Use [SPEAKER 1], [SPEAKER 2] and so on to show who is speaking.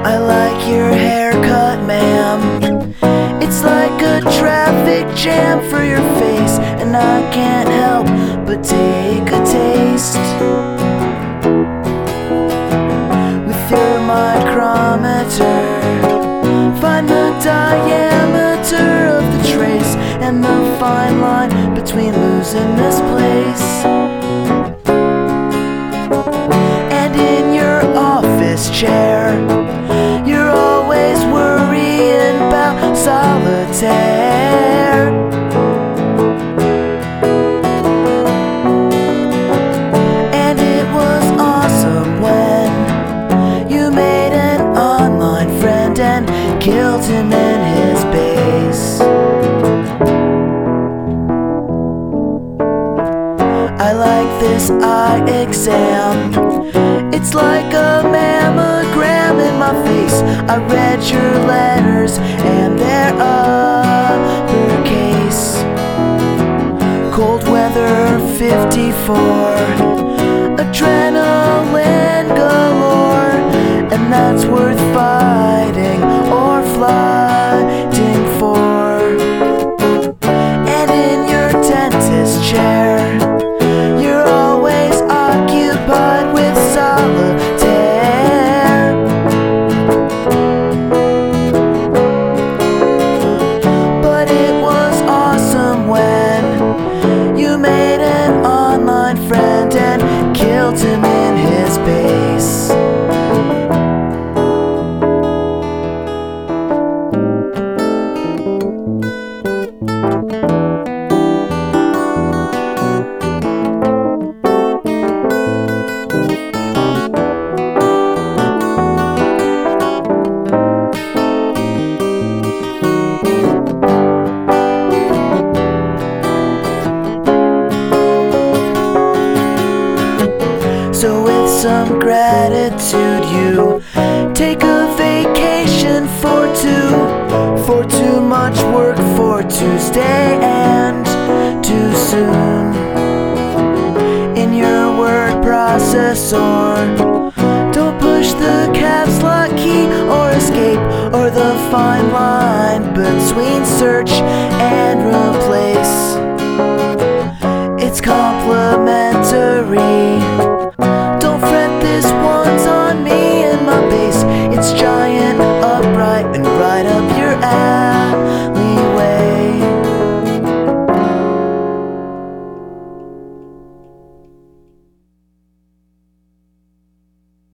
[SPEAKER 1] I like your haircut, ma'am. It's like a traffic jam for your face, and I can't help but take a taste. With your micrometer, find the diameter of the trace and the fine line between losing this place. And in your office chair, you're always worrying about solitaire. And it was awesome when you made an online friend and killed him in his base. I like this eye exam. It's like a mammogram in my face. I read your letters and they're uppercase. Cold weather 54, adrenaline galore, and that's worth fighting or flighting for. And in your dentist chair, you're always occupied with solitaire. But it was awesome when you made an online friend and killed him in his base. So with some gratitude you take a vacation for too much work for Tuesday and too soon. In your word processor, don't push the caps lock key or escape, or the fine line between search and replace.